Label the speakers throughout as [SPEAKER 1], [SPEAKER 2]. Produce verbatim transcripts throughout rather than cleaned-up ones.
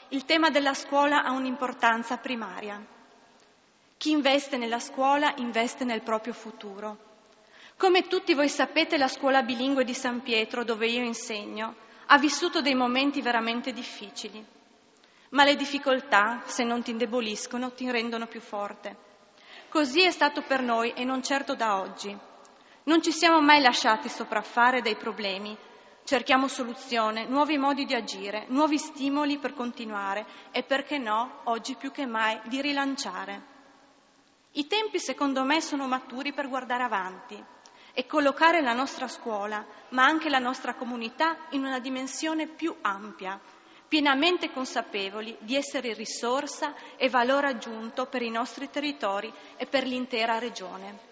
[SPEAKER 1] il tema della scuola ha un'importanza primaria. Chi investe nella scuola investe nel proprio futuro. Come tutti voi sapete, la scuola bilingue di San Pietro, dove io insegno, ha vissuto dei momenti veramente difficili. Ma le difficoltà, se non ti indeboliscono, ti rendono più forte. Così è stato per noi e non certo da oggi. Non ci siamo mai lasciati sopraffare dai problemi. Cerchiamo soluzione, nuovi modi di agire, nuovi stimoli per continuare e, perché no, oggi più che mai, di rilanciare. I tempi, secondo me, sono maturi per guardare avanti e collocare la nostra scuola, ma anche la nostra comunità, in una dimensione più ampia, pienamente consapevoli di essere risorsa e valore aggiunto per i nostri territori e per l'intera regione.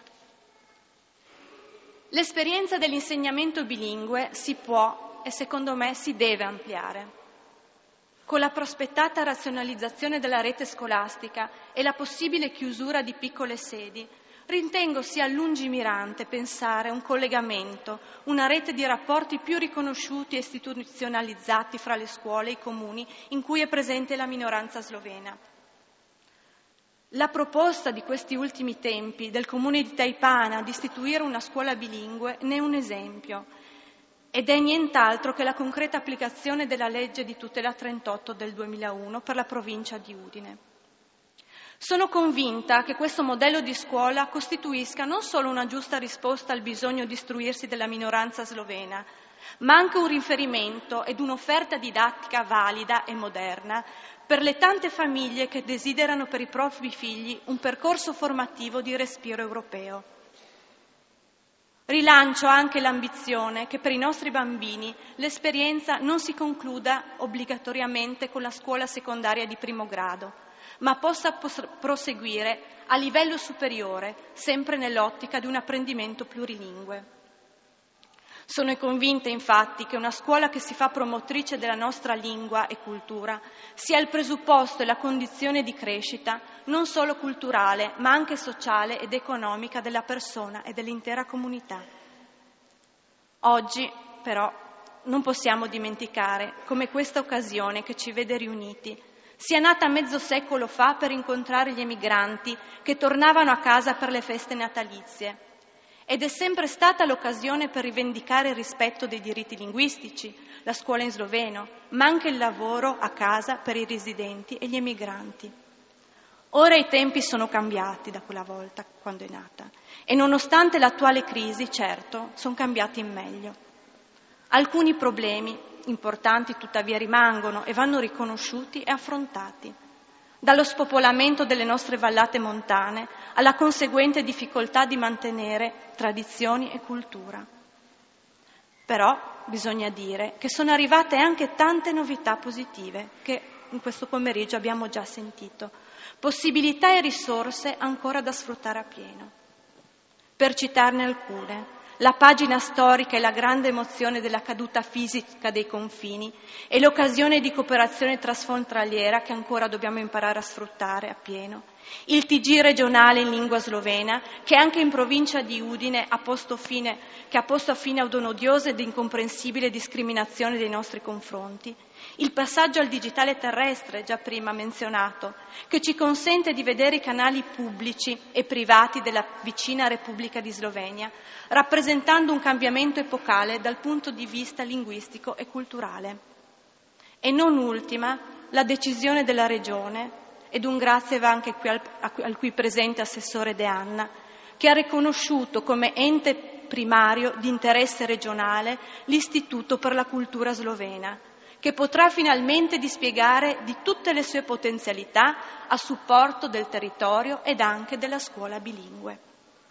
[SPEAKER 1] L'esperienza dell'insegnamento bilingue si può e secondo me si deve ampliare. Con la prospettata razionalizzazione della rete scolastica e la possibile chiusura di piccole sedi, ritengo sia lungimirante pensare un collegamento, una rete di rapporti più riconosciuti e istituzionalizzati fra le scuole e i comuni in cui è presente la minoranza slovena. La proposta di questi ultimi tempi del Comune di Taipana di istituire una scuola bilingue ne è un esempio ed è nient'altro che la concreta applicazione della legge di tutela trentotto del duemilauno per la provincia di Udine. Sono convinta che questo modello di scuola costituisca non solo una giusta risposta al bisogno di istruirsi della minoranza slovena, ma anche un riferimento ed un'offerta didattica valida e moderna per le tante famiglie che desiderano per i propri figli un percorso formativo di respiro europeo. Rilancio anche l'ambizione che per i nostri bambini l'esperienza non si concluda obbligatoriamente con la scuola secondaria di primo grado, ma possa pos- proseguire a livello superiore, sempre nell'ottica di un apprendimento plurilingue. Sono convinta infatti che una scuola che si fa promotrice della nostra lingua e cultura sia il presupposto e la condizione di crescita non solo culturale ma anche sociale ed economica della persona e dell'intera comunità. Oggi però non possiamo dimenticare come questa occasione che ci vede riuniti sia nata mezzo secolo fa per incontrare gli emigranti che tornavano a casa per le feste natalizie. Ed è sempre stata l'occasione per rivendicare il rispetto dei diritti linguistici, la scuola in sloveno, ma anche il lavoro a casa per i residenti e gli emigranti. Ora i tempi sono cambiati da quella volta, quando è nata, e nonostante l'attuale crisi, certo, sono cambiati in meglio. Alcuni problemi importanti tuttavia rimangono e vanno riconosciuti e affrontati. Dallo spopolamento delle nostre vallate montane alla conseguente difficoltà di mantenere tradizioni e cultura. Però bisogna dire che sono arrivate anche tante novità positive che in questo pomeriggio abbiamo già sentito, possibilità e risorse ancora da sfruttare appieno. Per citarne alcune, la pagina storica e la grande emozione della caduta fisica dei confini e l'occasione di cooperazione trasfrontaliera che ancora dobbiamo imparare a sfruttare appieno, il T G regionale in lingua slovena che anche in provincia di Udine ha posto fine, che ha posto fine ad un'odiosa ed incomprensibile discriminazione dei nostri confronti, il passaggio al digitale terrestre, già prima menzionato, che ci consente di vedere i canali pubblici e privati della vicina Repubblica di Slovenia, rappresentando un cambiamento epocale dal punto di vista linguistico e culturale. E non ultima, la decisione della Regione, ed un grazie va anche qui al, al qui presente Assessore De Anna, che ha riconosciuto come ente primario di interesse regionale l'Istituto per la Cultura Slovena, che potrà finalmente dispiegare di tutte le sue potenzialità a supporto del territorio ed anche della scuola bilingue.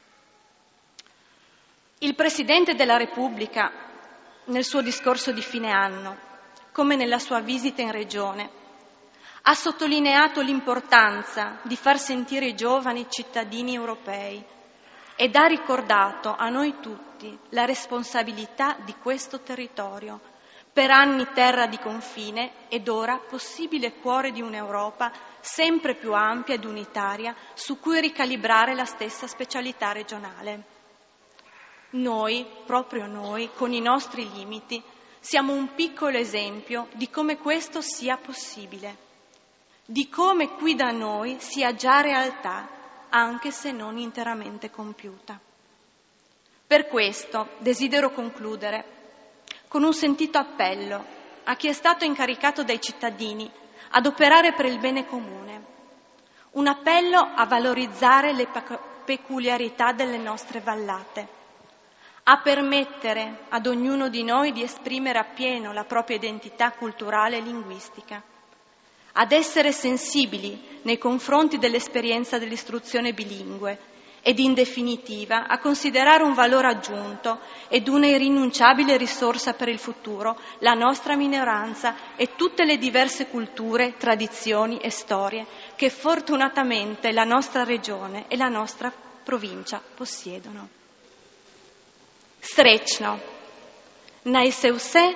[SPEAKER 1] Il Presidente della Repubblica, nel suo discorso di fine anno, come nella sua visita in Regione, ha sottolineato l'importanza di far sentire i giovani cittadini europei ed ha ricordato a noi tutti la responsabilità di questo territorio, per anni terra di confine ed ora possibile cuore di un'Europa sempre più ampia ed unitaria su cui ricalibrare la stessa specialità regionale. Noi, proprio noi, con i nostri limiti, siamo un piccolo esempio di come questo sia possibile. di come qui da noi sia già realtà, anche se non interamente compiuta. Per questo desidero concludere con un sentito appello a chi è stato incaricato dai cittadini ad operare per il bene comune, un appello a valorizzare le peculiarità delle nostre vallate, a permettere ad ognuno di noi di esprimere appieno la propria identità culturale e linguistica, ad essere sensibili nei confronti dell'esperienza dell'istruzione bilingue ed in definitiva a considerare un valore aggiunto ed una irrinunciabile risorsa per il futuro la nostra minoranza e tutte le diverse culture, tradizioni e storie che fortunatamente la nostra regione e la nostra provincia possiedono. Srećno, naj se vse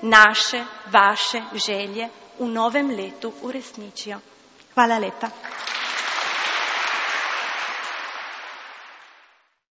[SPEAKER 1] naše, vaše želje u novem letu uresničijo. Hvala lepa.